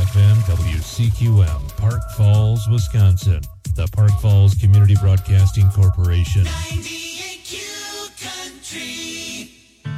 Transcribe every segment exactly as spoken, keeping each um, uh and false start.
F M W C Q M, Park Falls, Wisconsin. The Park Falls Community Broadcasting Corporation. ninety-eight Q Country.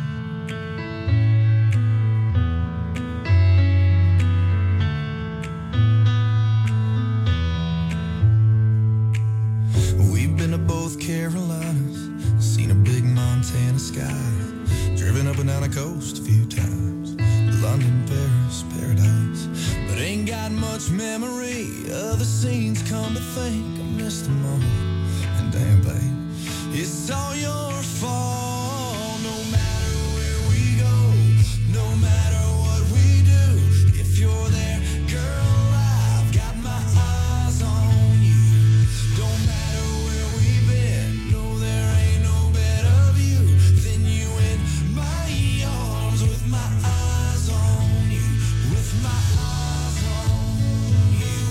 We've been to both Carolinas, seen a big Montana sky, driven up and down the coast a few times, London, Paris, paradise, but ain't got much memory of the scenes. Come to think, I missed them all, and damn babe, it's all your fault. No matter where we go, no matter what we do, if you're there, girl, I've got my eyes on you. Don't matter where we've been, no, there ain't no better view than you in my arms, with my eyes on you, with my eyes on you,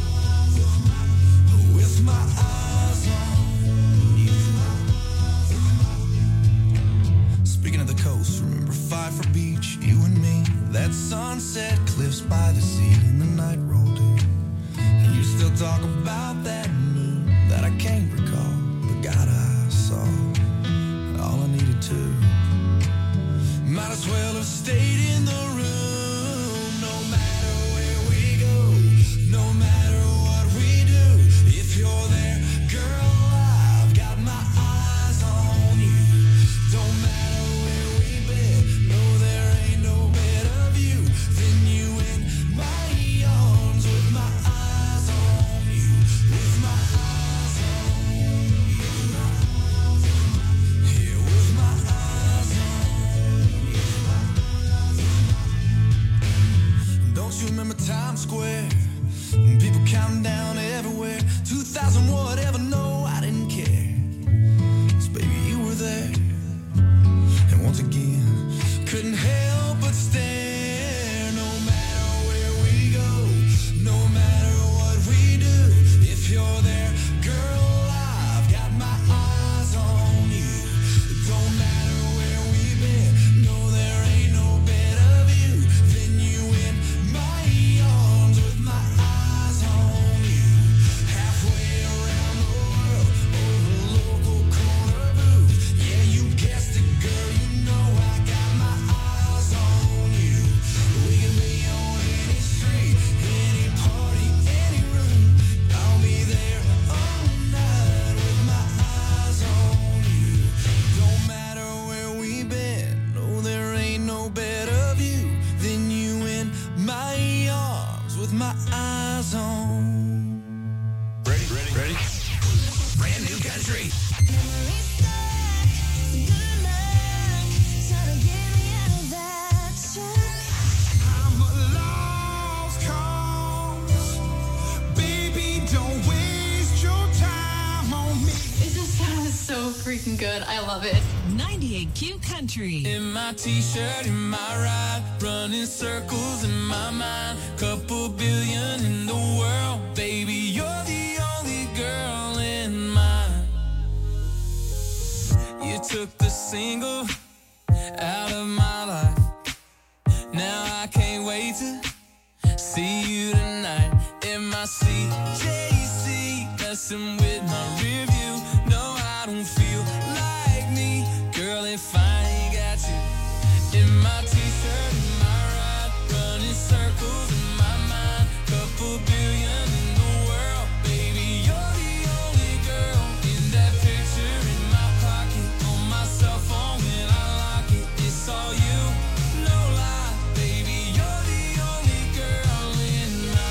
with my eyes on you. Speaking of the coast, remember Pfeiffer Beach, you and me, that sunset cliffs by the sea, and the night rolled in, and you still talk about that moon that I can't recall, but God, I saw all I needed to. Might as well have stayed in the room. No matter where we go, no matter what we do, if you're there, girl, I've got my eyes on you. Don't matter where we've been, no, there ain't no better view than you in my arms, with my eyes on you, with my eyes on you, yeah, with my eyes on you. Don't you remember Times Square? And people counting down everywhere. two thousand whatever, no, I didn't care. 'Cause baby, you were there. And once again, couldn't help but stare. No matter where we go, no matter what we do, if you're there, girl, I've got my eyes on you. Don't matter where we've been, no, there ain't no better view than you in my arms, with my eyes on you. Halfway around the world, over local corner booth. Yeah, you guessed it, girl, you know I got my eyes on you. We can be on any street, any party, any room. I'll be there all night with my eyes on you. Don't matter where we've been, no, there ain't no better view than you in my arms, with my eyes on. Ready, ready, ready. Brand new country. I'm a lost cause. Baby, don't waste your time on me. It just sounds so freaking good. I love it. ninety-eight Q Country. In my t-shirt, in my ride, running circles in my mind. Couple billion in the world, baby, you're the only girl in mine. You took the single out of my life. Now I can't wait to see you tonight. In my C J C, messing with my rear view. No, I don't feel like me, girl, if I ain't got you. In my t-shirt, in my ride, running circles in my mind. Couple billion in the world, baby, you're the only girl. In that picture in my pocket, on my cell phone when I lock it, it's all you, no lie, baby, you're the only girl in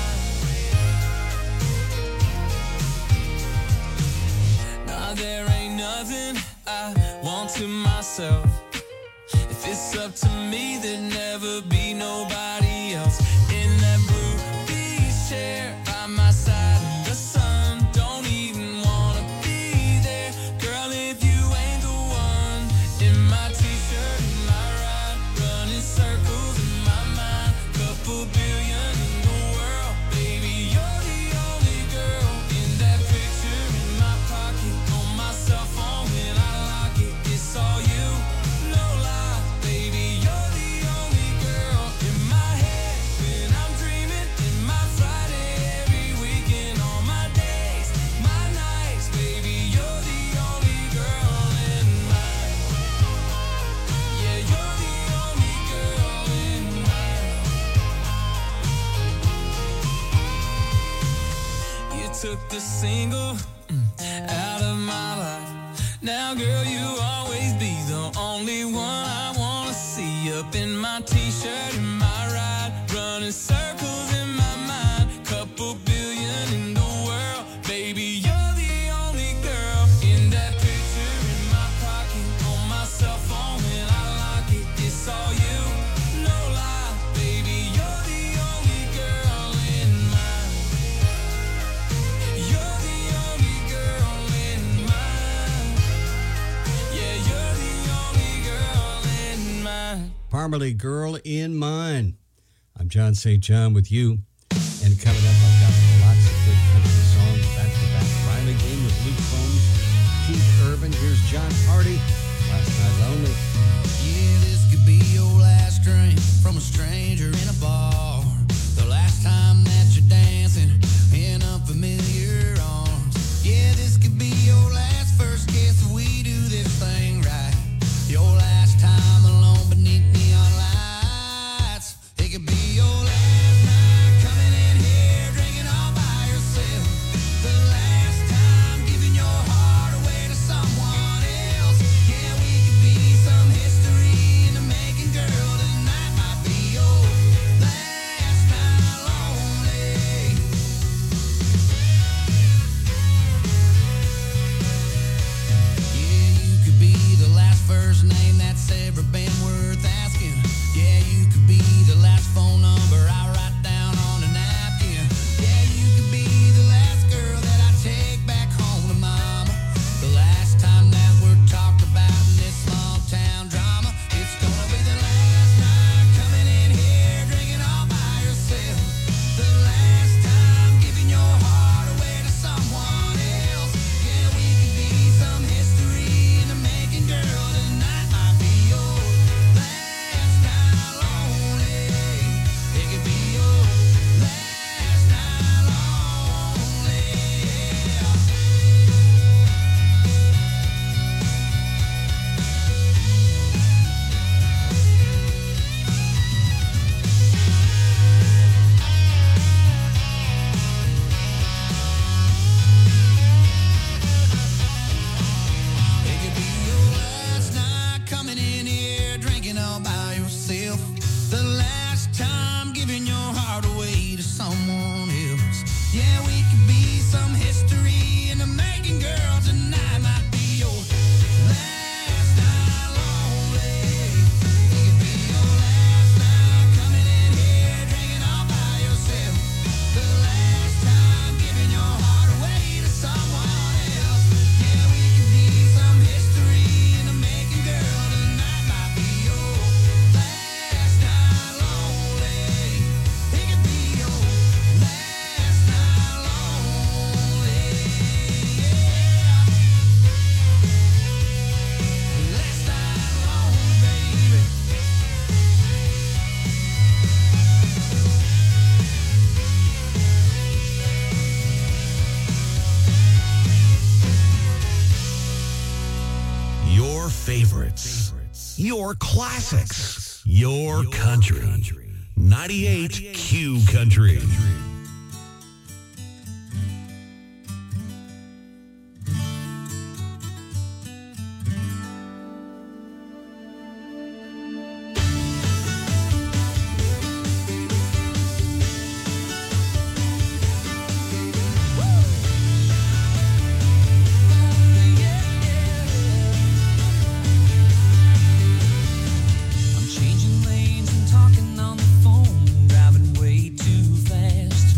mine. Now there ain't nothing I want to myself. If it's up to me, there'd never be nobody else. In that blue beach chair by my side in the sun, don't even wanna be there, girl, if you ain't the one. In my t-shirt, in my ride, running circles in my mind. Couple billion in the world, baby, you're the only girl. In that picture in my pocket, on my cell phone when I lock it, it's all you, no lie, baby, you're the only girl in my Now, girl, you always be the only one I wanna see. Up in my t-shirt, in my ride, running circles in my mind. Couple billion in the world, baby, you're the only girl. In that picture in my pocket, on my cell phone when I lock it, it's all you, no lie, baby, you're the only girl in mine. You're the only girl in mine. Yeah, you're the only girl in mine. Parmalee, Girl in Mine. I'm John Saint John with you. And coming up, I've got lots of good country songs back to back. Riley Green with Luke Combs, Keith Urban. Here's John Hardy, Last Night Lonely. Yeah, this could be your last drink from a stranger in a bar. The last time that you're dancing in unfamiliar arms. Yeah, this could be your last first kiss if we do this thing right. Your last time alone beneath neon lights. It could be your last night coming in here drinking all by yourself. The last time giving your heart away to someone else. Yeah, we could be some history in the making, girl. Tonight might be your last night lonely. Yeah, you could be the last first name that's ever been worth asking. Yeah, you could be the last phone number I write down on a napkin. Yeah, you could be the last girl that I take back home to mama. The last time that we're talked about in this small town drama. It's gonna be the last night coming in here drinking all by yourself. The last time giving your heart away to someone else. Yeah, we could be some history in the making, girl. Tonight might be your last night lonely. It could be your last night lonely. Yeah. It could be your last night coming in here drinking all by yourself. The last time giving your heart away to someone else. Yeah, we could be some history in the making, girl. Tonight might be your last night lonely. It could be your last night coming in here drinking all by yourself. The last time giving your heart away to someone else. Yeah, we could be some history in the making, girl. Tonight might be your last night lonely. It could be your last night lonely. Yeah. Last night lonely, baby. Your favorites, your classics, your country. ninety-eight Q Country. I'm changing lanes and talking on the phone, driving way too fast.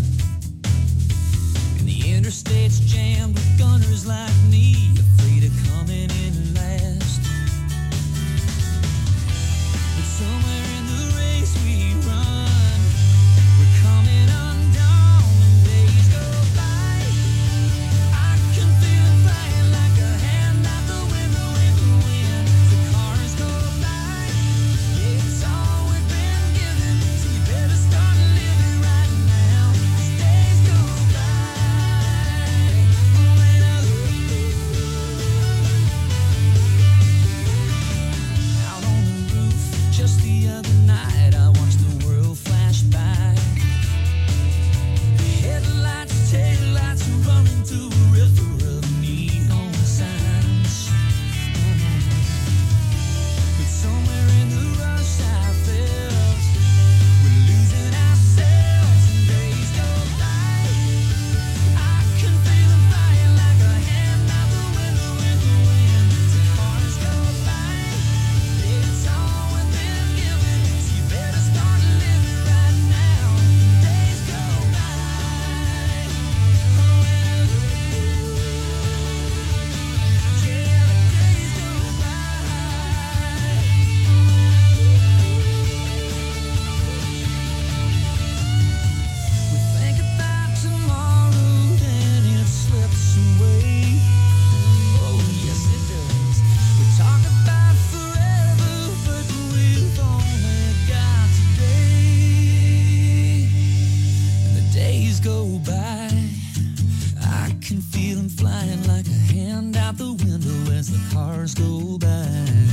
the cars go by.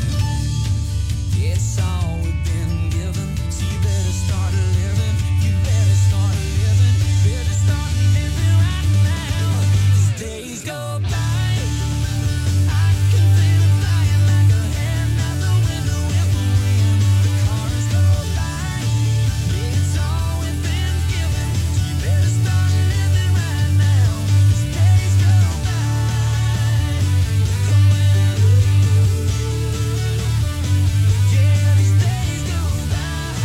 It's all we've been given, so you better start living. You better start living. Better start living right now. As days go by, I can feel it flying like a hand out the window in the wind. The cars go by. It's all we've been given, so you better start living right now. As days go by. Yeah, these days go by.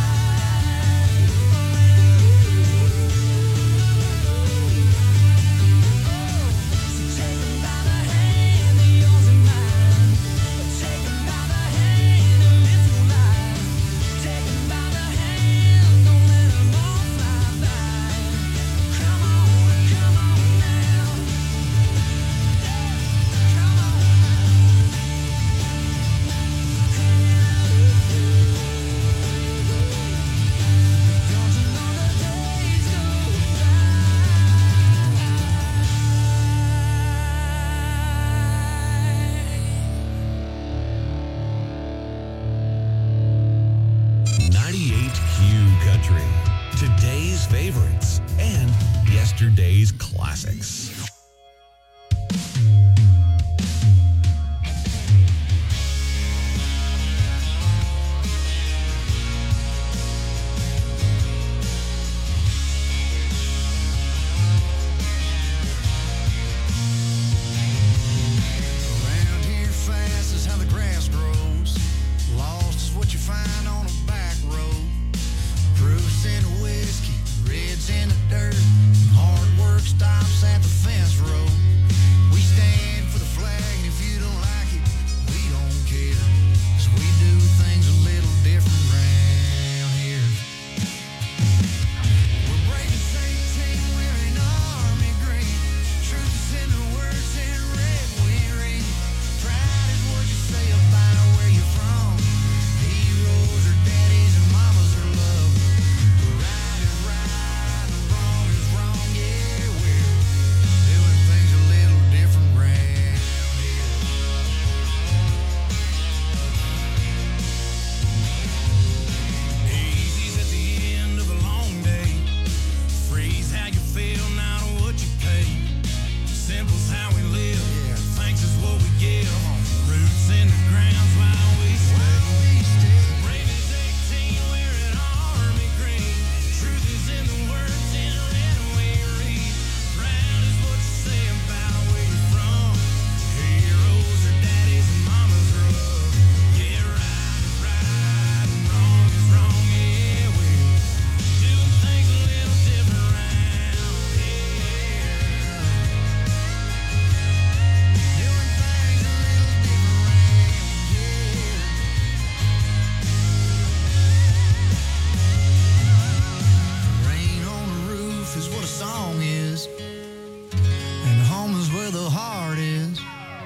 So take 'em by the hand, yours and mine. Take 'em by the hand and live your life. Take 'em by the hand, don't let 'em all fly by. Come on, come on now. Come on. Don't you know the days go ninety-eight Q Country. Today's favorites and yesterday's classics. Around here fast is how the grass grows. Lost is what you find on a back road. Proofs in the whiskey, reds in the dirt. Hard work stops at the fence road. We stand for the flag, and if you don't like it, we don't care. 'Cause we do things a little different round here. We're brave as eighteen, wearing army green. Truth is in the words in red we read. Pride is what you say about where you're from. Heroes are daddies and mamas are love. Right is right and wrong is wrong. Yeah, we're doing things a little different round here. Easy's at the end of a long day. Freeze how you feel, not what you pay. Simple's how we live. Thanks is what we give. Roots in the ground's why we stay. Brave as eighteen, wearing army green. Truth is in the words in red we read. Proud is what you say about where you're from. Heroes are daddies and mamas are love. Yeah, right is right and wrong is wrong. Yeah, we're doing things a little different round here. Doing things a little different round here. Rain on the roof is what a song is, and home is where the heart is.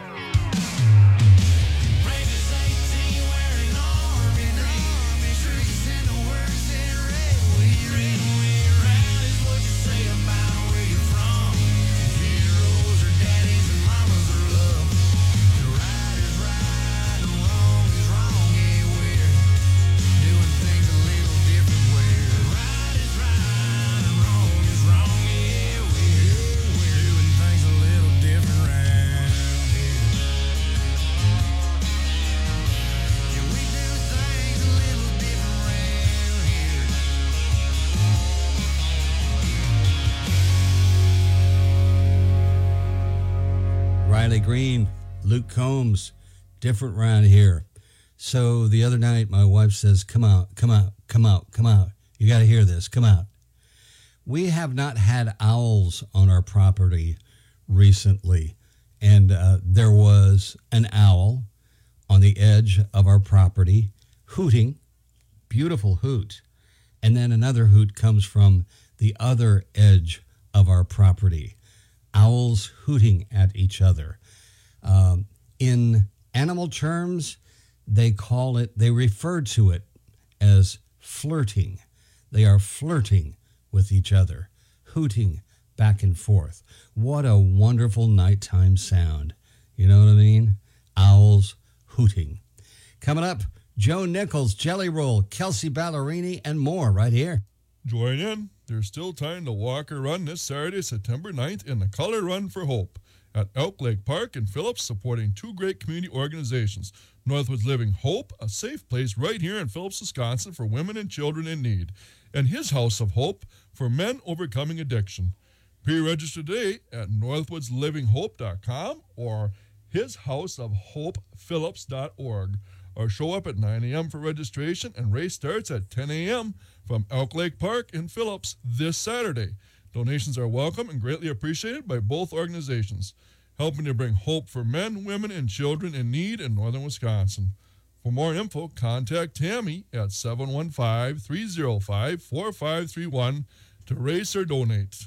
Brave as eighteen, wearing army green. Trees in the words in red we read. Proud is what you say about where you're from. Heroes are daddies and mamas are love. Right is right and wrong is wrong. Yeah, we're doing things a little different. Where right is right and wrong is wrong. Yeah, we're doing things a little different round here. Yeah, we do things a little different round here. Riley Green, Luke Combs, different round here. So the other night, my wife says, come out, come out, come out, come out. You got to hear this, come out. We have not had owls on our property recently. And uh, there was an owl on the edge of our property hooting, beautiful hoot. And then another hoot comes from the other edge of our property. Owls hooting at each other. Um, in animal terms, they call it, they refer to it as flirting. They are flirting with each other, hooting back and forth. What a wonderful nighttime sound. You know what I mean? owls hooting. Coming up, Joe Nichols, Jelly Roll, Kelsey Ballerini, and more right here. Join in. There's still time to walk or run this Saturday, September ninth in the Color Run for Hope at Elk Lake Park in Phillips, supporting two great community organizations. Northwoods Living Hope, a safe place right here in Phillips, Wisconsin for women and children in need, and His House of Hope for men overcoming addiction. Pre-register today at northwoods living hope dot com or his house of hope phillips dot org, or show up at nine a.m. for registration, and race starts at ten a.m. from Elk Lake Park in Phillips this Saturday. Donations are welcome and greatly appreciated by both organizations, helping to bring hope for men, women, and children in need in northern Wisconsin. For more info, contact Tammy at seven one five, three oh five, four five three one to race or donate.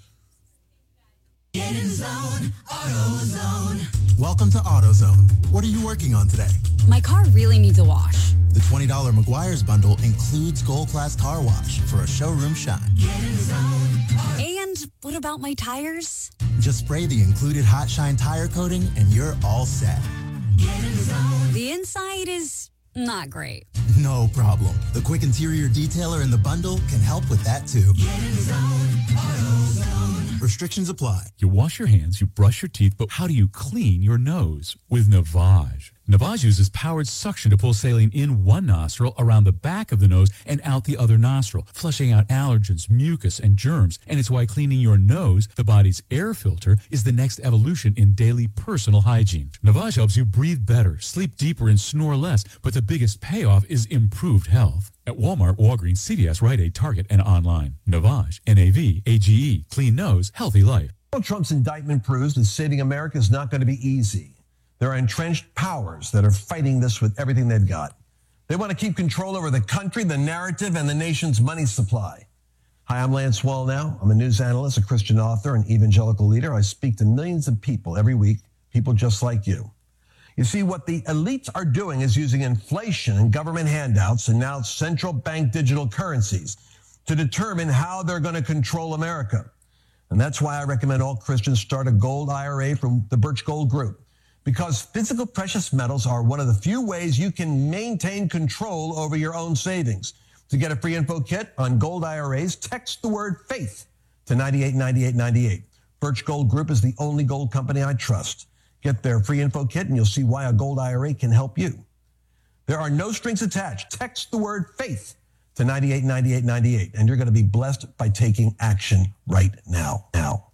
Get in zone, AutoZone. Welcome to AutoZone. What are you working on today? My car really needs a wash. The twenty dollars Meguiar's bundle includes Gold Class Car Wash for a showroom shine. Get in zone. And what about my tires? Just spray the included Hot Shine tire coating and you're all set. Get in zone. The inside is not great. No problem. The quick interior detailer in the bundle can help with that too. Get in zone, AutoZone. Restrictions apply. You wash your hands, you brush your teeth, but how do you clean your nose? With Navage. Navage uses powered suction to pull saline in one nostril, around the back of the nose, and out the other nostril, flushing out allergens, mucus, and germs. And it's why cleaning your nose, the body's air filter, is the next evolution in daily personal hygiene. Navage helps you breathe better, sleep deeper, and snore less, but the biggest payoff is improved health. At Walmart, Walgreens, C V S, Rite Aid, Target, and online. Navage, N A V A G E, clean nose, healthy life. Donald Trump's indictment proves that saving America is not going to be easy. There are entrenched powers that are fighting this with everything they've got. They want to keep control over the country, the narrative, and the nation's money supply. Hi, I'm Lance Wallnau. I'm a news analyst, a Christian author, an evangelical leader. I speak to millions of people every week, people just like you. You see, what the elites are doing is using inflation and government handouts and now central bank digital currencies to determine how they're going to control America. And that's why I recommend all Christians start a gold I R A from the Birch Gold Group, because physical precious metals are one of the few ways you can maintain control over your own savings. To get a free info kit on gold I R As, text the word faith to ninety-eight ninety-eight ninety-eight. Birch Gold Group is the only gold company I trust. Get their free info kit and you'll see why a gold I R A can help you. There are no strings attached. Text the word faith to ninety-eight ninety-eight ninety-eight, and you're going to be blessed by taking action right now. Now.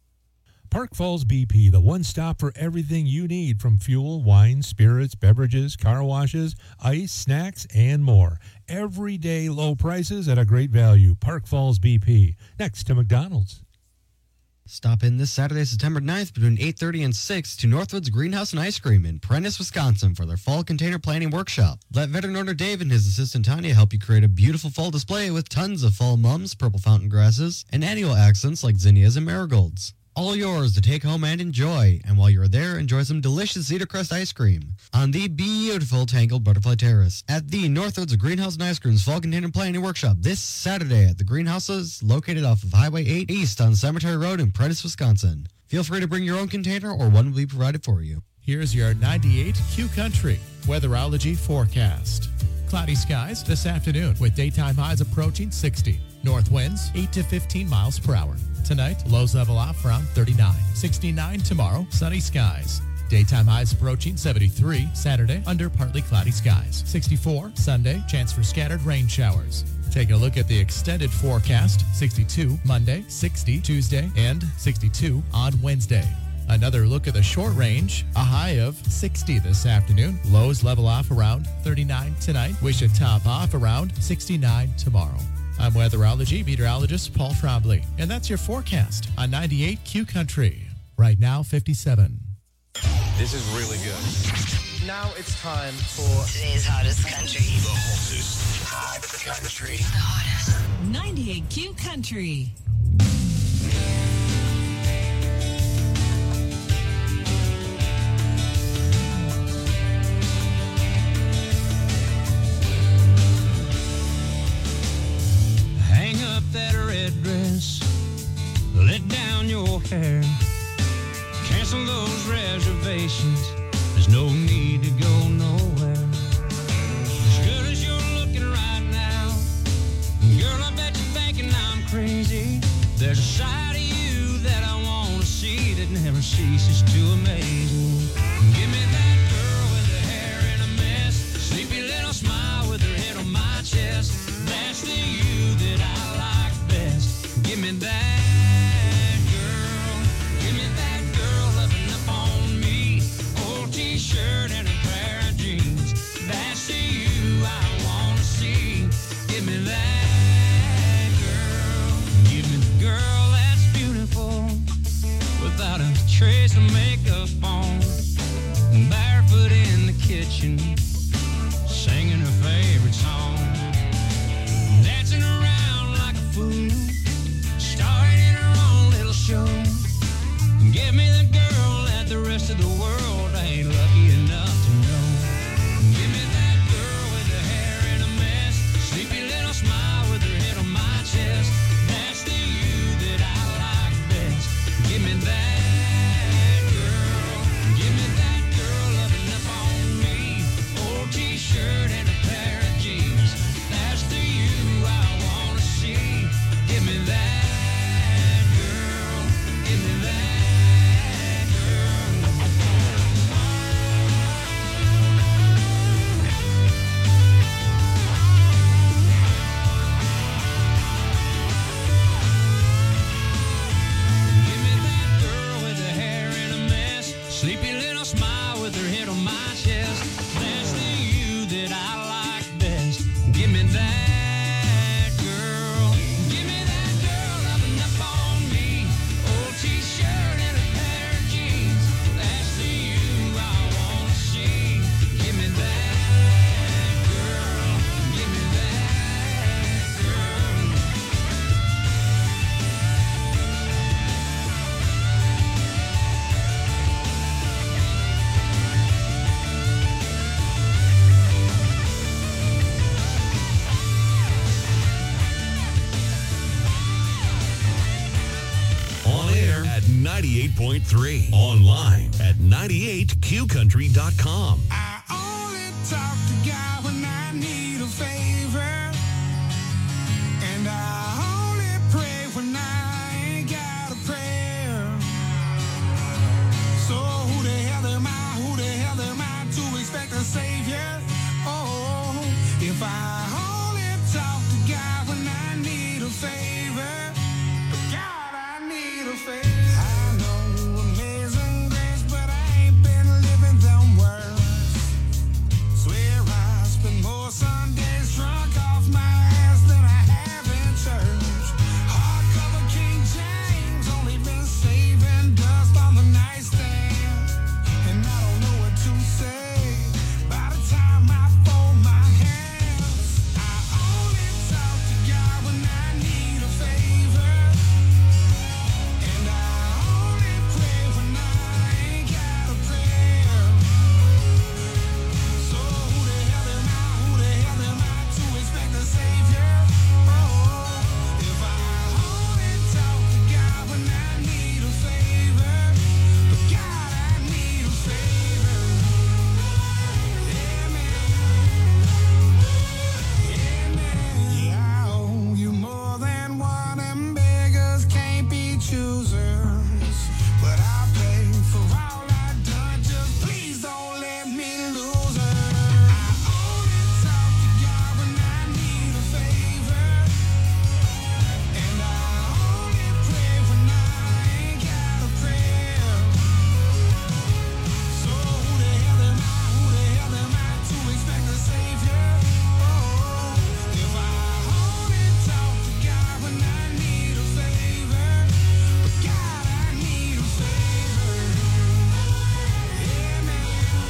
Park Falls B P, the one stop for everything you need, from fuel, wine, spirits, beverages, car washes, ice, snacks, and more. Everyday low prices at a great value. Park Falls B P, next to McDonald's. Stop in this Saturday, September ninth between eight thirty and six to Northwoods Greenhouse and Ice Cream in Prentice, Wisconsin for their fall container planning workshop. Let veteran owner Dave and his assistant Tanya help you create a beautiful fall display with tons of fall mums, purple fountain grasses, and annual accents like zinnias and marigolds. All yours to take home and enjoy. And while you're there, enjoy some delicious Cedar Crest ice cream on the beautiful Tangled Butterfly Terrace at the Northwoods Greenhouse and Ice Cream's Fall Container Planning Workshop this Saturday at the greenhouses located off of Highway eight East on Cemetery Road in Prentice, Wisconsin. Feel free to bring your own container or one will be provided for you. Here's your ninety-eight Q Country weatherology forecast. Cloudy skies this afternoon with daytime highs approaching sixty. North winds eight to fifteen miles per hour. Tonight, lows level off around thirty-nine. sixty-nine tomorrow, sunny skies. Daytime highs approaching seventy-three. Saturday, under partly cloudy skies. sixty-four Sunday, chance for scattered rain showers. Taking a look at the extended forecast. sixty-two Monday, sixty Tuesday, and sixty-two on Wednesday. Another look at the short range, a high of sixty this afternoon. Lows level off around thirty-nine tonight. We should top off around sixty-nine tomorrow. I'm weatherology meteorologist Paul Trombley, and that's your forecast on ninety-eight Q Country. Right now, fifty-seven. This is really good. Now it's time for today's hottest country. The hottest hot country. The hottest. ninety-eight Q Country. That red dress, let down your hair, cancel those reservations, there's no need to kitchen, singing her favorite song, dancing around like a fool, starring in her own little show. Give me the girl that the rest of the world ain't lucky enough to know. Give me that girl with her hair in a mess, sleepy little smile with her head on my chest. That's the you that I like best. Give me that girl. Give me that girl loving up on me. Old t-shirt and a pair of jeans. That's the you I wanna see. Give me that girl. Give me that. Sleepy little smile with her head on my chest. That's the you that I like best. Give me that girl. Give me that girl loving up on me. Old t-shirt and a pair of jeans. That's the you I wanna see. Give me that girl. Give me that girl. On air at ninety-eight point three. Online at ninety-eight q country dot com. I only talk to God when I need a favor, and I only pray when I ain't got a prayer. So who the hell am I? Who the hell am I to expect a savior? Oh, if I only talk to God when I need a favor, God, I need a favor. I know amazing grace, but I ain't been living them words. Swear I spend more Sundays drunk off my ass than I have in church. Hardcover King James, only been saving dust on the nightstand, and I don't know what to say by the time I fold my hands. I only talk to God when I need a favor, and I only pray when I ain't got a prayer. So who the hell am I? Who the hell am I to expect a savior? Oh, if I only talk to God when I need a favor, but God, I need a favor. Yeah, man. Yeah, man. Yeah, I owe you more than one, and beggars can't be choosers. But I pay for all I done. Just please don't let me lose her. I only talk to God when I need a favor, and I only pray when I ain't got a prayer. So who the hell am I? Who the hell am I to expect a savior? Oh, if I only talk to God when I need a favor, but God, I need a favor. Yeah, man.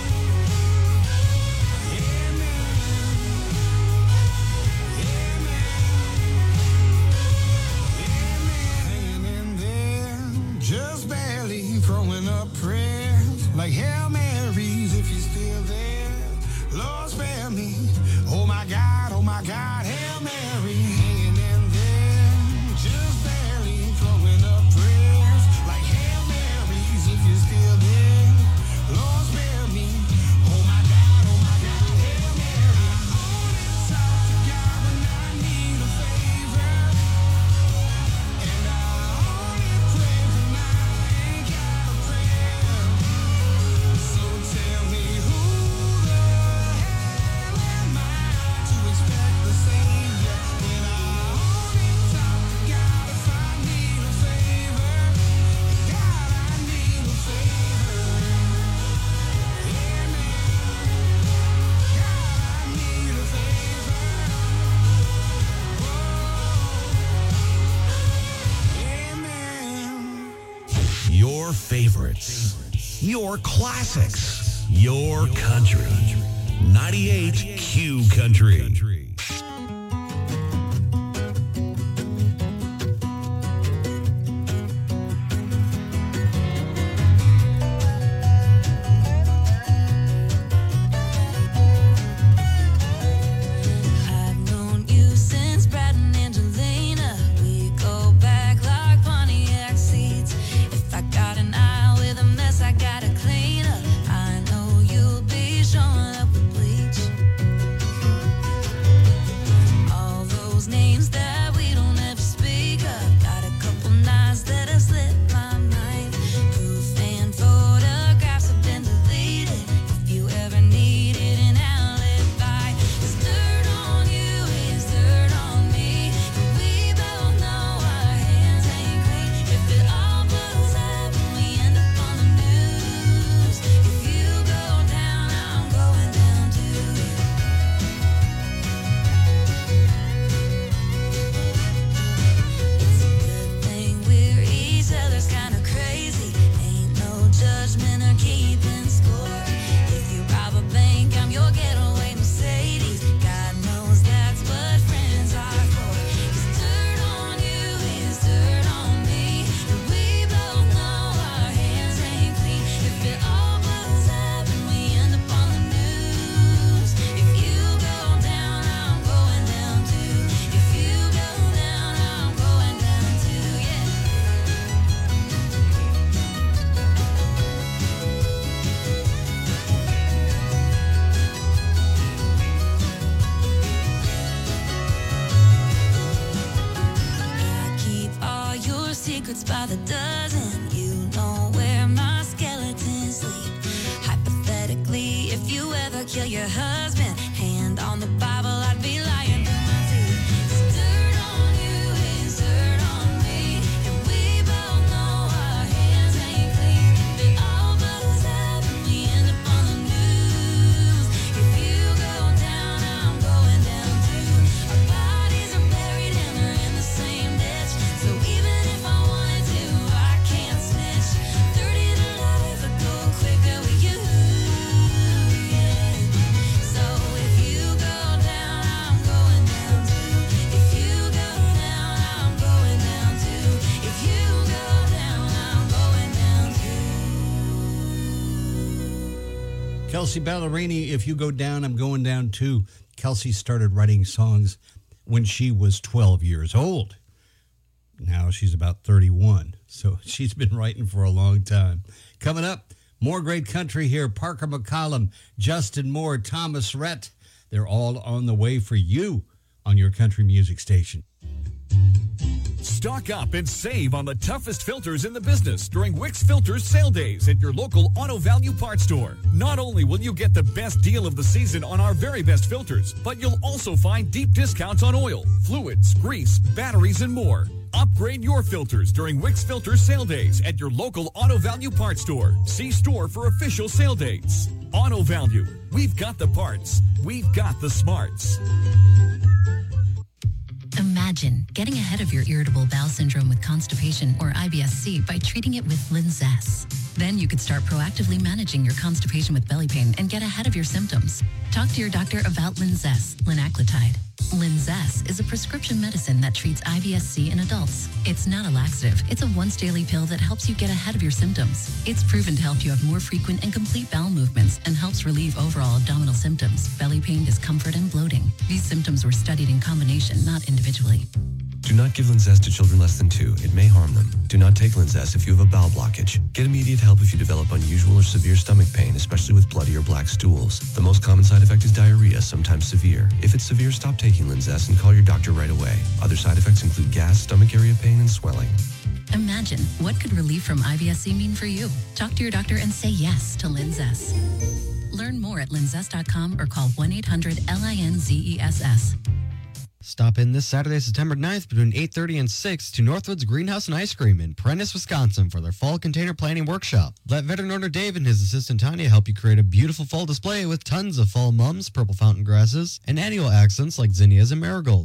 Yeah, man. Yeah, man. Hanging in there, just barely throwing up prayers like Hail Marys if you're still there. Lord, spare me. Oh my God, oh my God, Hail Mary. Hanging in there, just barely throwing up prayers like Hail Marys if you're still there. Lord, spare me. Oh my God, oh my God, Hail Mary. I only talk to God when I need a favor, and I only pray when I ain't got a prayer. So tell me who the hell am I to expect the savior when I only talk to God if I need a favor? God, I need a favor. Yeah, man. God, I need a favor. Whoa. Yeah, man. Your favorites. Your classics. Your country. ninety-eight Q Country. I've known you since Brad and Angelina. We go back like Pontiac seats. If I got an eye with a mess, I gotta clean up. I know you'll be showing up with bleach. All those names that we don't ever speak of. Got a couple nights that have slipped my mind. Proof and photographs have been deleted. If you ever needed an alibi, it's dirt on you, it's dirt on me. We both know our hands ain't clean. If it all blows up and we end up on the news, if you go down, I'm going down too. It's a good thing we're each other's kind of crazy. Ain't no judgment or keeping score. If you rob a bank, I'm your getaway Mercedes. God knows that's what friends are for. It's dirt on you, it's dirt on me. And we both know our hands ain't clean. If it all blows up and we end up on the news, if you go down, I'm going down too. If you go down, I'm going down too, yeah. I keep all your secrets by the dozen. You know where my skeletons sleep. Hypothetically, if you ever kill your husband, hand on the Bible, I'd be lying through my teeth. It's dirt on you, it's dirt on me. And we both know our hands ain't clean. If it all blows up and we end up on the news, if you go down, I'm going down too. Our bodies are buried and they're in the same ditch. So even if I wanted to, I can't snitch. thirty to life, I go quicker with you, yeah. So if you go down, I'm going down too. If you go down, I'm going down too. If you go down, I'm going down too. Kelsey Ballerini, If You Go Down, I'm Going Down Too. Kelsey started writing songs when she was twelve years old. Now she's about thirty-one, so she's been writing for a long time. Coming up, more great country here. Parker McCollum, Justin Moore, Thomas Rhett. They're all on the way for you on your country music station. Stock up and save on the toughest filters in the business during Wix Filters sale days at your local Auto Value Parts store. Not only will you get the best deal of the season on our very best filters, but you'll also find deep discounts on oil, fluids, grease, batteries, and more. Upgrade your filters during Wix Filters sale days at your local Auto Value Parts store. See store for official sale dates. Auto Value. We've got the parts. We've got the smarts. Imagine getting ahead of your irritable bowel syndrome with constipation or I B S C by treating it with Linzess. Then you could start proactively managing your constipation with belly pain and get ahead of your symptoms. Talk to your doctor about Linzess, linaclotide. Linzess is a prescription medicine that treats I B S C in adults. It's not a laxative. It's a once daily pill that helps you get ahead of your symptoms. It's proven to help you have more frequent and complete bowel movements and helps relieve overall abdominal symptoms, belly pain, discomfort, and bloating. These symptoms were studied in combination, not individually. Do not give Linzess to children less than two. It may harm them. Do not take Linzess if you have a bowel blockage. Get immediate help if you develop unusual or severe stomach pain, especially with bloody or black stools. The most common side effect is diarrhea, sometimes severe. If it's severe, stop taking Linzess and call your doctor right away. Other side effects include gas, stomach area pain, and swelling. Imagine, what could relief from I B S C mean for you? Talk to your doctor and say yes to Linzess. Learn more at linzess dot com or call one eight hundred L I N Z E S S. Stop in this Saturday, September ninth between eight thirty and six to Northwoods Greenhouse and Ice Cream in Prentice, Wisconsin for their fall container planning workshop. Let veteran owner Dave and his assistant Tanya help you create a beautiful fall display with tons of fall mums, purple fountain grasses, and annual accents like zinnias and marigolds.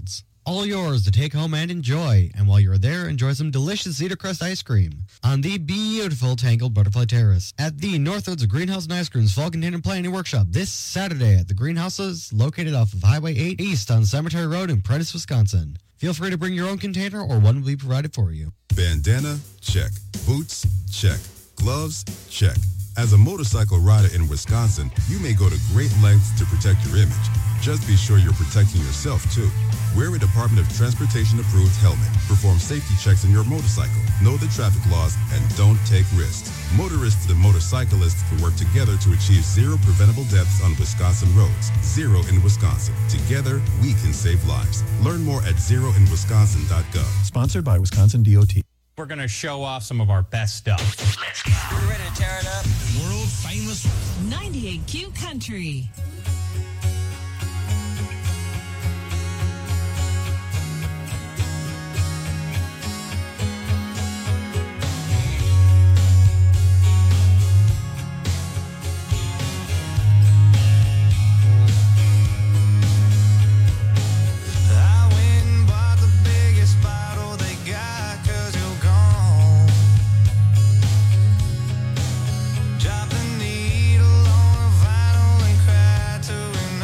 All yours to take home and enjoy. And while you're there, enjoy some delicious Cedar Crust ice cream on the beautiful Tangled Butterfly Terrace at the Northwoods Greenhouse and Ice Cream's Fall Container Planning Workshop this Saturday at the greenhouses located off of Highway eight East on Cemetery Road in Prentice, Wisconsin. Feel free to bring your own container or one will be provided for you. Bandana? Check. Boots? Check. Gloves? Check. As a motorcycle rider in Wisconsin, you may go to great lengths to protect your image. Just be sure you're protecting yourself, too. Wear a Department of Transportation-approved helmet. Perform safety checks on your motorcycle. Know the traffic laws and don't take risks. Motorists and motorcyclists can work together to achieve zero preventable deaths on Wisconsin roads. Zero in Wisconsin. Together, we can save lives. Learn more at zero in wisconsin dot gov. Sponsored by Wisconsin D O T. We're going to show off some of our best stuff. Let's go. You ready to tear it up? World famous ninety-eight Q Country. Drop the needle on a vinyl and cry to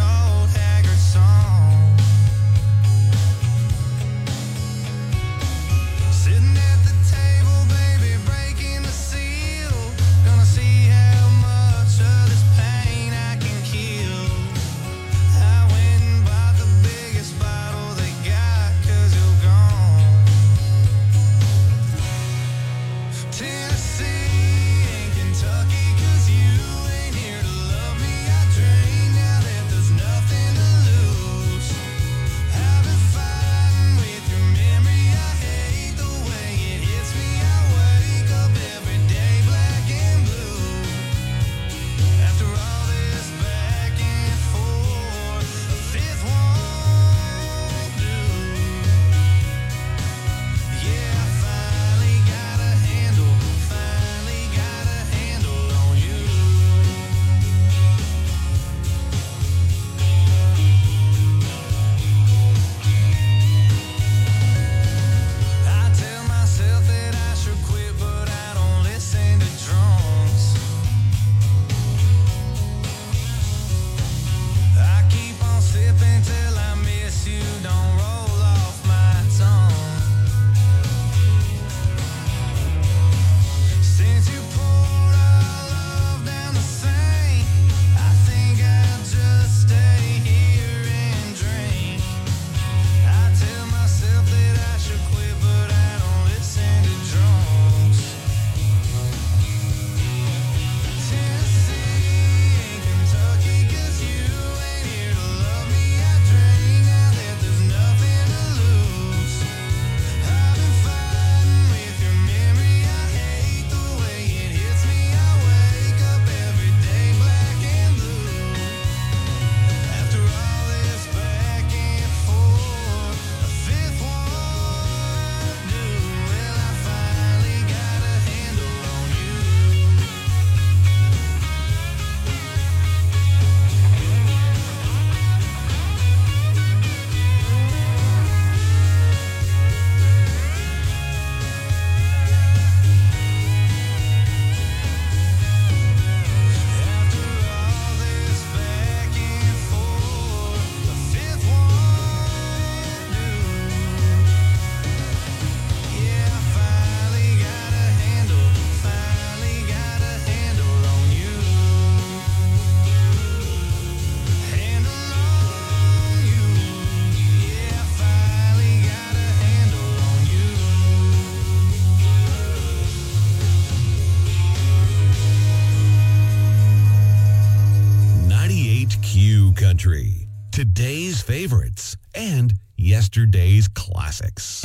Country. Today's favorites and yesterday's classics.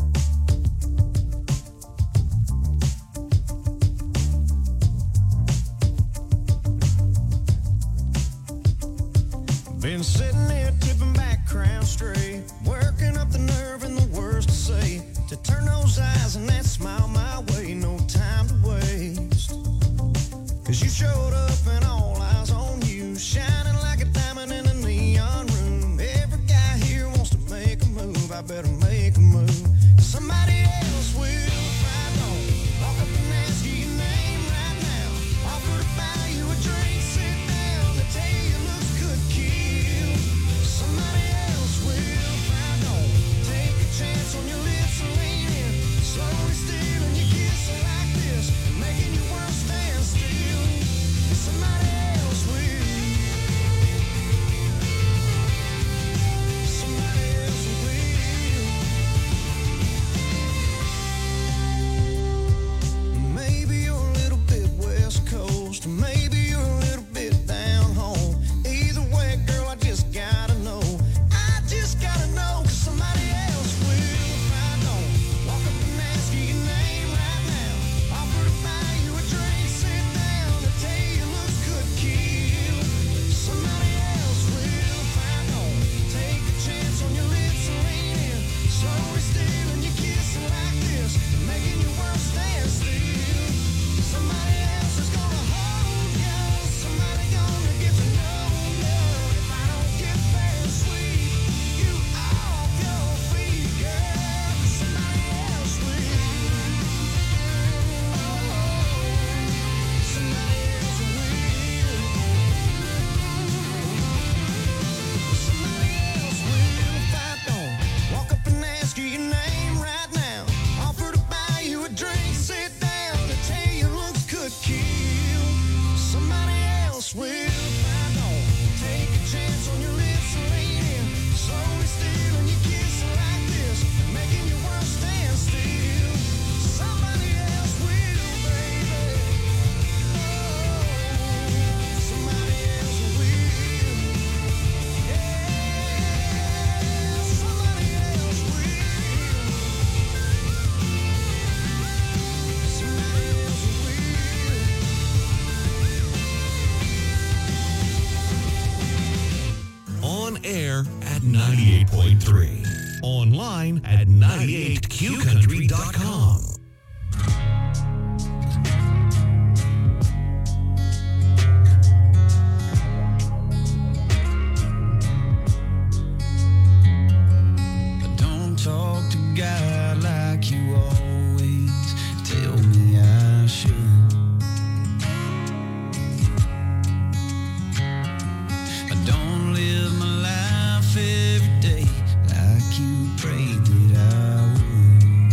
Been sitting here tipping back, crown straight, working up the nerve and the words to say, to turn those eyes and that smile my way, no time to waste. Cause you showed up and all eyes on you, shining like a diamond in a neon room. Every guy here wants to make a move. I've better make a move. Somebody else will find on. Walk up and ask you your name right now. Offer to buy you a drink, sit down. They tell you your looks could kill. Somebody else will find on. Take a chance on your lips and lean in. Slowly stealing your kiss like this, making your world stand still. Somebody else will. Somebody else will. Maybe you're a little bit West Coast, or maybe you're a little bit down home. Either way, girl, I just gotta know. I just gotta know, 'cause somebody else will find on. Walk up and ask you your name right now. Offer to buy you a drink, sit down. They tell you your looks could kill. Somebody else will find on. Take a chance on your lips and lean in. Slowly stealing your kissing like this, making your world stand still. Somebody else is gonna hold you. Somebody gonna get to know you. If I don't get there and sweep you off your feet, girl, somebody else will. Somebody else will. Somebody else will. If I don't walk up and ask you your name right now. Offer to buy you a drink, sit down. They tell you looks could kill. Somebody else will. If I don't take a chance on your lips and lean in. Slowly stealing your kissing like this, making your world stand still. Somebody else will, baby. Oh, somebody else will. Yeah, somebody else will. Somebody else will. On air at ninety-eight point three. Online at ninety-eight q country dot com. Don't talk to God like you always tell me I should. I don't live my life every day like you prayed that I would.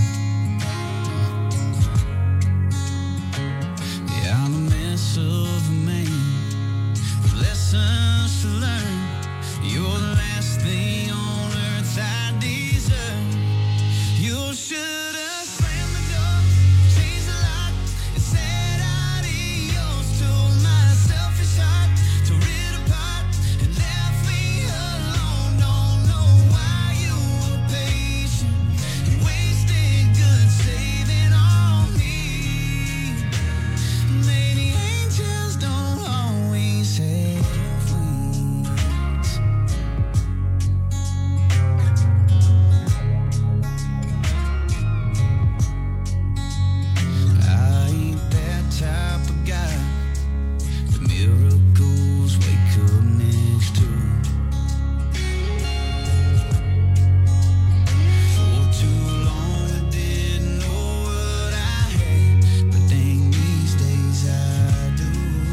Yeah, I'm a mess of a man with lessons to learn. You're the last thing on earth I deserve. You should have slammed the door, changed the lock, and said adios to my selfish heart. Tore it apart and left me alone. Don't know why you were patient and wasted good saving on me. Maybe angels don't always have wings. I ain't that type of guy that miracles wake up next to. For too long I didn't know what I had, but dang, these days I do.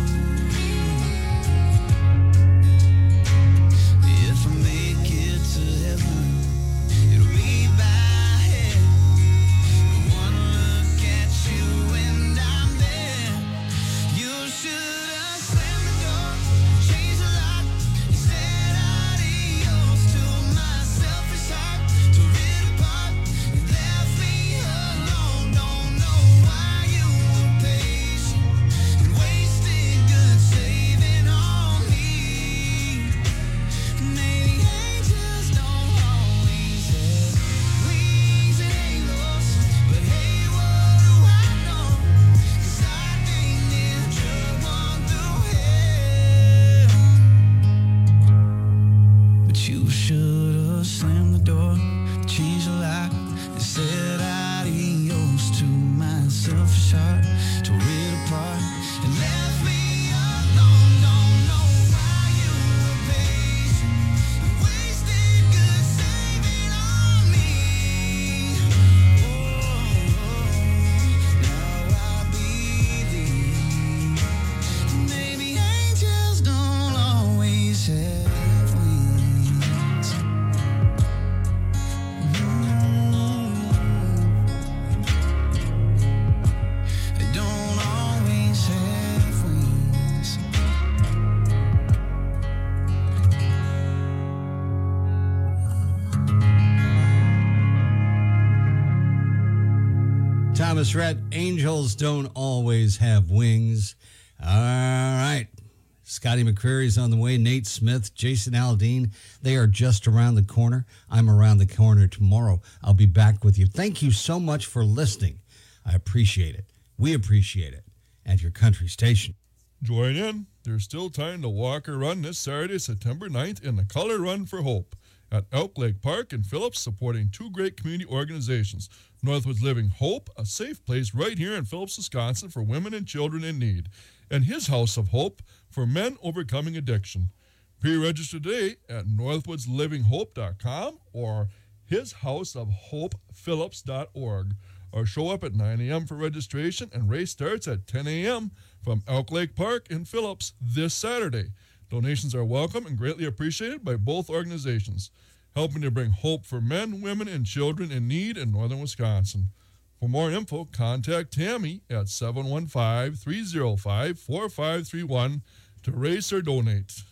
If I make it to heaven, it'll be by head. One look at you and I'm there. You should have slammed the door, changed the lock, and said adios to my selfish heart. Tore it apart and left me alone. Don't know why you were patient and wasted good saving on me. Maybe angels don't always have wings and halos, but hey, what do I know? 'Cause I think this drug one through hell. But you should have slammed the door, changed the lock, and said adios to my selfish heart. Tore it apart and left me alone. Don't know why you were patient and wasted good saving on me. Thomas Rhett, Angels Don't Always Have Wings. All right. Scotty McCreary's on the way. Nate Smith, Jason Aldean, they are just around the corner. I'm around the corner tomorrow. I'll be back with you. Thank you so much for listening. I appreciate it. We appreciate it at your country station. Join in. There's still time to walk or run this Saturday, September ninth in the Color Run for Hope at Elk Lake Park in Phillips, supporting two great community organizations. Northwoods Living Hope, a safe place right here in Phillips, Wisconsin for women and children in need. And His House of Hope for men overcoming addiction. Pre-register today at northwoods living hope dot com or his house of hope phillips dot org. Or show up at nine a.m. for registration, and race starts at ten a.m. from Elk Lake Park in Phillips this Saturday. Donations are welcome and greatly appreciated by both organizations, helping to bring hope for men, women, and children in need in northern Wisconsin. For more info, contact Tammy at seven one five, three oh five, four five three one to race or donate.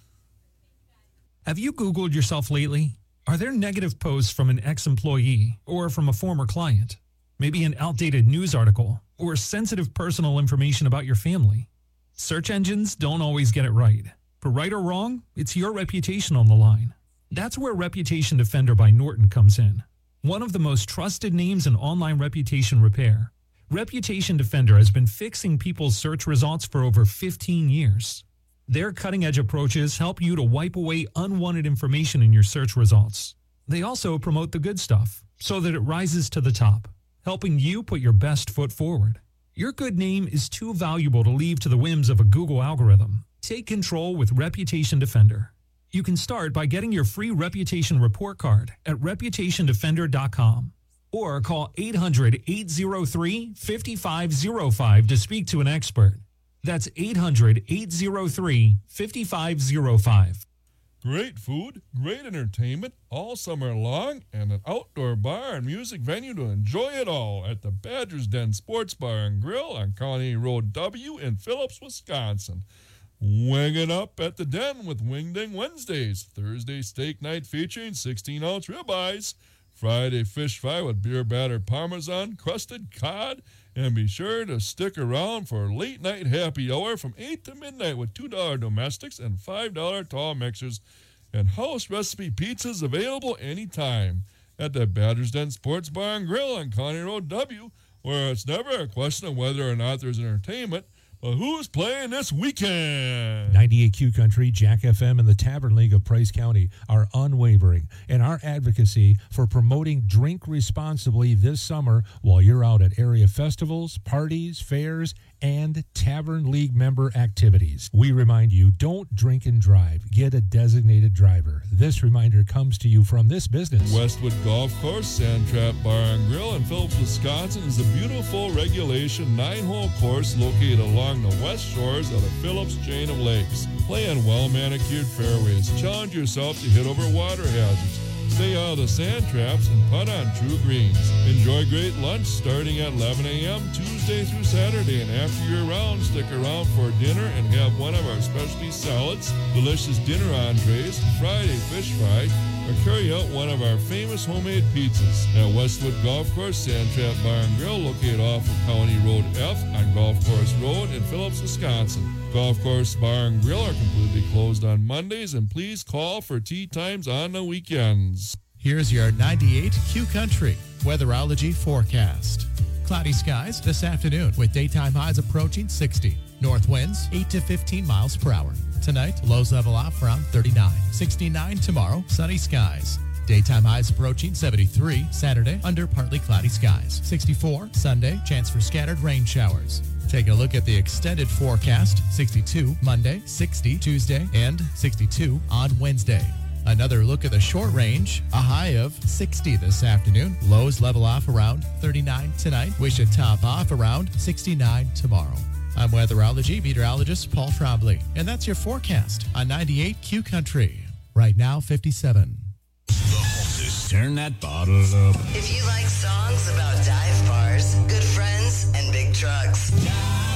Have you Googled yourself lately? Are there negative posts from an ex-employee or from a former client? Maybe an outdated news article or sensitive personal information about your family? Search engines don't always get it right. For right or wrong, it's your reputation on the line. That's where Reputation Defender by Norton comes in. One of the most trusted names in online reputation repair. Reputation Defender has been fixing people's search results for over fifteen years. Their cutting-edge approaches help you to wipe away unwanted information in your search results. They also promote the good stuff so that it rises to the top, helping you put your best foot forward. Your good name is too valuable to leave to the whims of a Google algorithm. Take control with Reputation Defender. You can start by getting your free reputation report card at reputation defender dot com or call eight hundred, eight oh three, five five oh five to speak to an expert. That's eight hundred, eight oh three, five five oh five. Great food, great entertainment all summer long, and an outdoor bar and music venue to enjoy it all at the Badger's Den Sports Bar and Grill on County Road W in Phillips, Wisconsin. Wing it up at the Den with Wing Ding Wednesdays. Thursday steak night featuring sixteen ounce ribeyes. Friday fish fry with beer batter parmesan, crusted cod. And be sure to stick around for late night happy hour from eight to midnight with two dollars domestics and five dollars tall mixers. And house recipe pizzas available anytime at the Badger's Den Sports Bar and Grill on County Road W, where it's never a question of whether or not there's entertainment, but who's playing this weekend? ninety-eight Q Country, Jack F M, and the Tavern League of Price County are unwavering in our advocacy for promoting drink responsibly this summer while you're out at area festivals, parties, fairs, and Tavern League member activities. We remind you, don't drink and drive. Get a designated driver. This reminder comes to you from this business. Westwood Golf Course, Sand Trap Bar and Grill in Phillips, Wisconsin is a beautiful regulation nine-hole course located along the west shores of the Phillips chain of lakes. Play on well-manicured fairways. Challenge yourself to hit over water hazards. Stay out of the sand traps and putt on true greens. Enjoy great lunch starting at eleven a.m. Tuesday through Saturday. And after you're around, stick around for dinner and have one of our specialty salads, delicious dinner entrees, Friday fish fry, or carry out one of our famous homemade pizzas. At Westwood Golf Course, Sand Trap Bar and Grill, located off of County Road F on Golf Course Road in Phillips, Wisconsin. Golf Course Bar and Grill are completely closed on Mondays, and please call for tea times on the weekends. Here's your ninety-eight Q Country weatherology forecast. Cloudy skies this afternoon with daytime highs approaching sixty. North winds eight to fifteen miles per hour. Tonight, lows level off around thirty-nine. sixty-nine tomorrow, sunny skies. Daytime highs approaching seventy-three. Saturday, under partly cloudy skies. sixty-four. Sunday, chance for scattered rain showers. Take a look at the extended forecast. sixty-two Monday, sixty Tuesday, and sixty-two on Wednesday. Another look at the short range. A high of sixty this afternoon. Lows level off around thirty-nine tonight. We should top off around sixty-nine tomorrow. I'm weatherology meteorologist Paul Trombley, and that's your forecast on ninety-eight Q Country. Right now, fifty-seven. The hostess, turn that bottle up. If you like songs about dive bars, good friends, and big trucks, you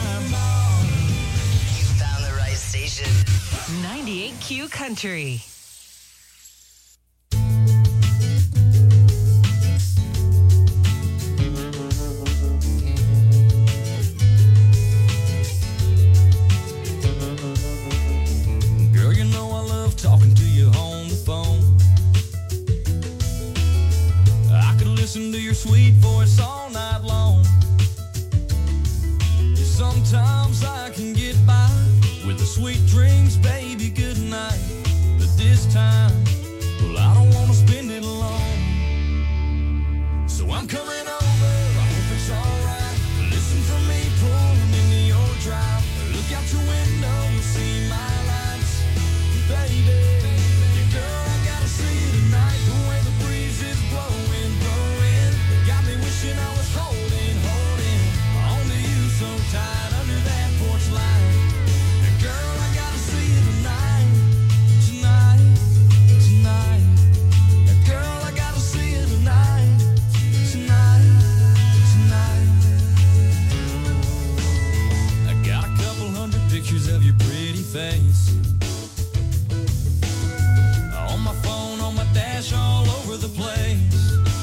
found the right station. ninety-eight Q Country. sweet voice all night long. Sometimes I can get by with the sweet dreams, baby, good night. But this time, well, I don't want to spend it alone. So I'm coming over, I hope it's alright. Listen for me pulling into your drive. Look out your window, you'll see my lights. Baby, yeah, girl, I gotta see you tonight. The way the breeze is blowing, blowing, got me wishing I was holding, holding on to you so tight under that porch light. And girl, I gotta see you tonight, tonight, tonight. And girl, I gotta see you tonight, tonight, tonight. I got a couple hundred pictures of your pretty face on my phone, on my dash, all over the place.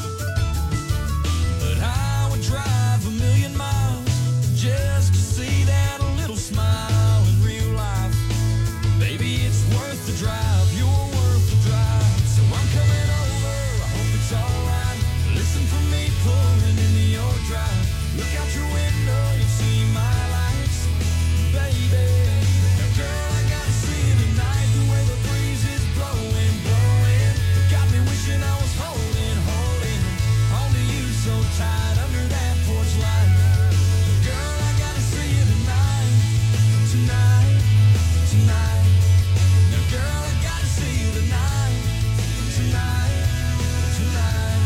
But I would drive a million miles just to see that little smile in real life. Baby, it's worth the drive, you're worth the drive. So I'm coming over, I hope it's alright. Listen for me pulling into your drive. Look out your window, you'll see my lights. Baby, now girl, I gotta see you tonight. The way the breeze is blowing, blowing, got me wishing I was holding, holding on to you so tight under that porch light. Girl, I gotta see you tonight, tonight, tonight. Now girl, I gotta see you tonight, tonight, tonight.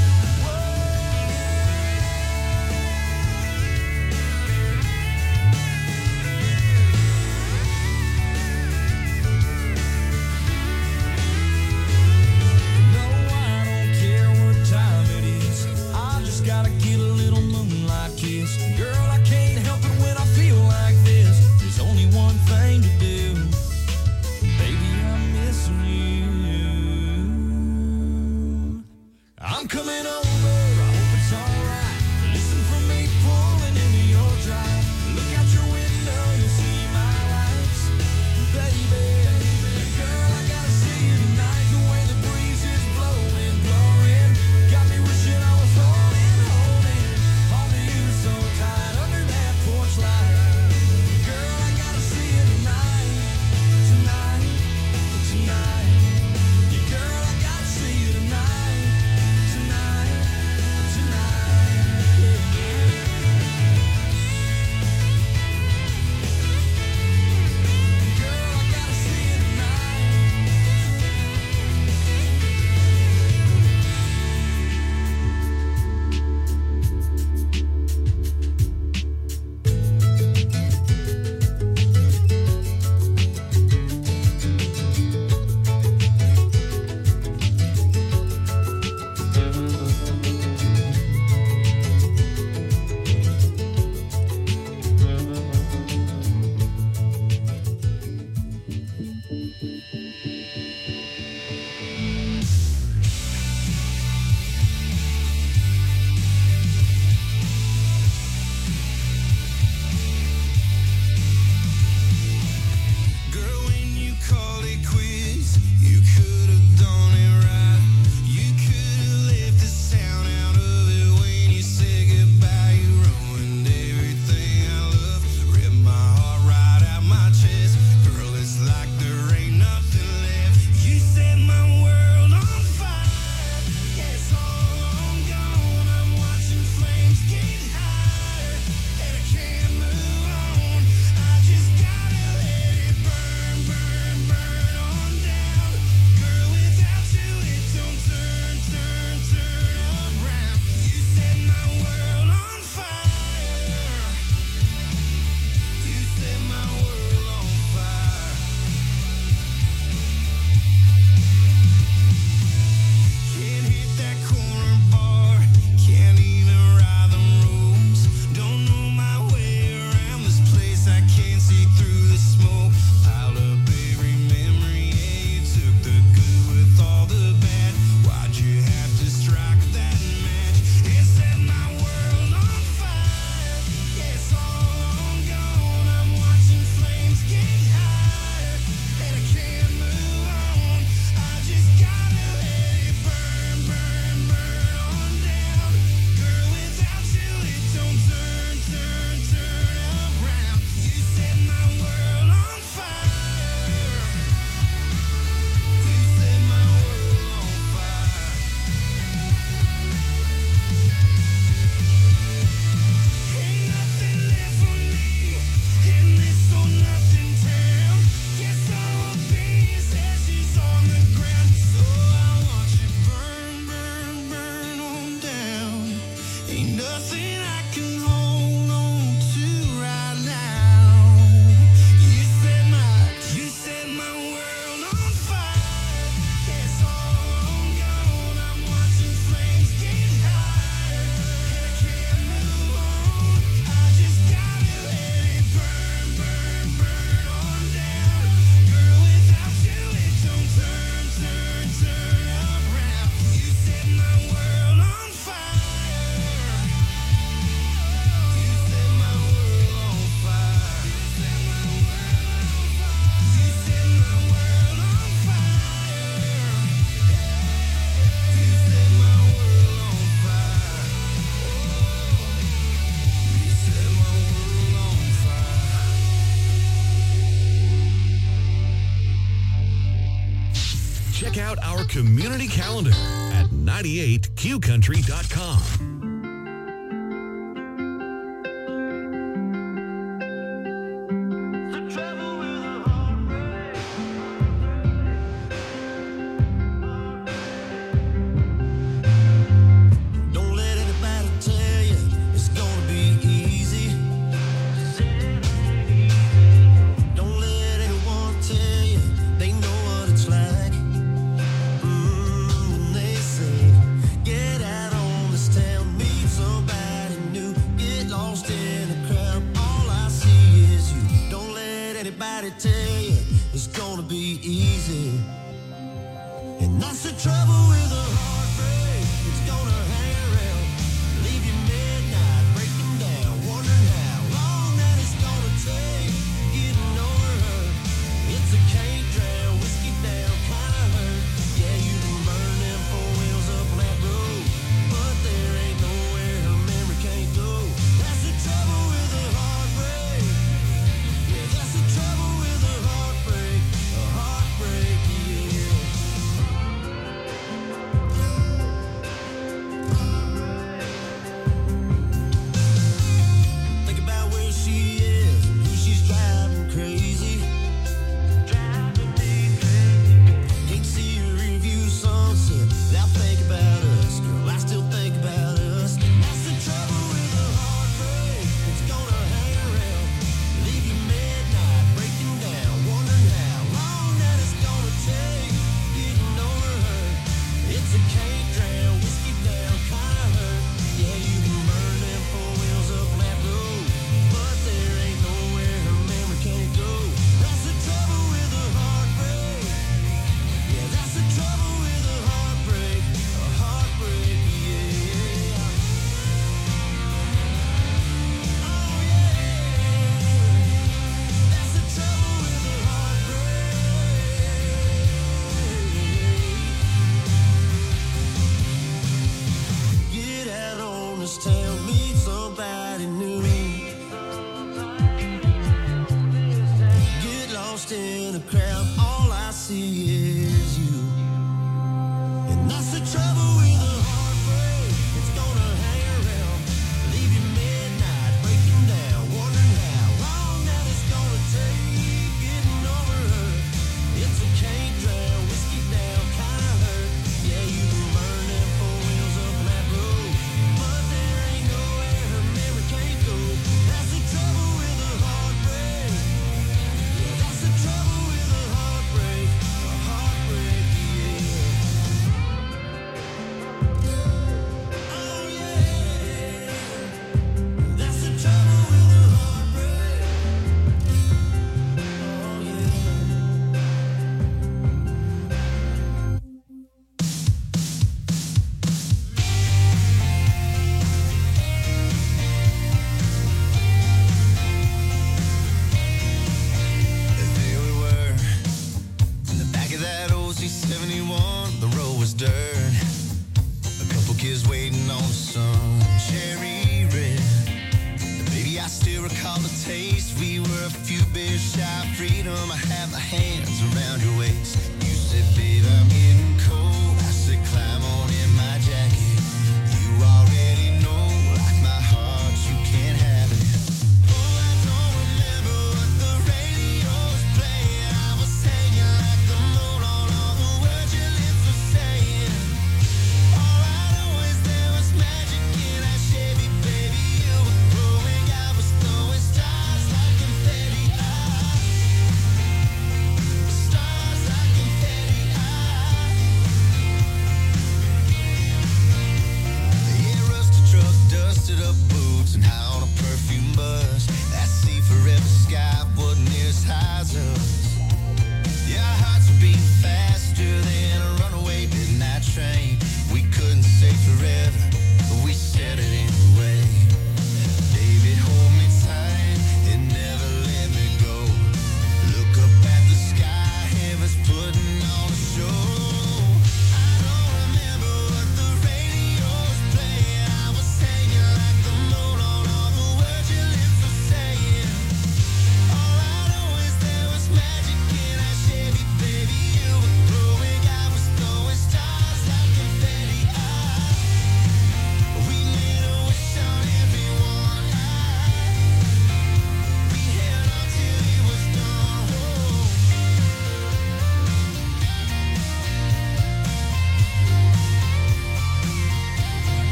No, I don't care what time it is. I just gotta get a little moonlight kiss. Girl, I can't help it when I feel like this. There's only one thing to do. Baby, I'm missing you. I'm coming over, I hope it's alright. Listen for me pulling into your drive. Look out your window, you'll see my lights. Baby, girl, I gotta see you tonight. The way the breeze is blowing, blowing, got me wishing I was holding, holding on to you so tight under that porch light. Girl, I gotta see you tonight, tonight, tonight. Yeah, girl, I gotta see you tonight, tonight, out our community calendar at ninety-eight Q country dot com. Tell you it's gonna be easy, and that's the trouble with a heartbreak.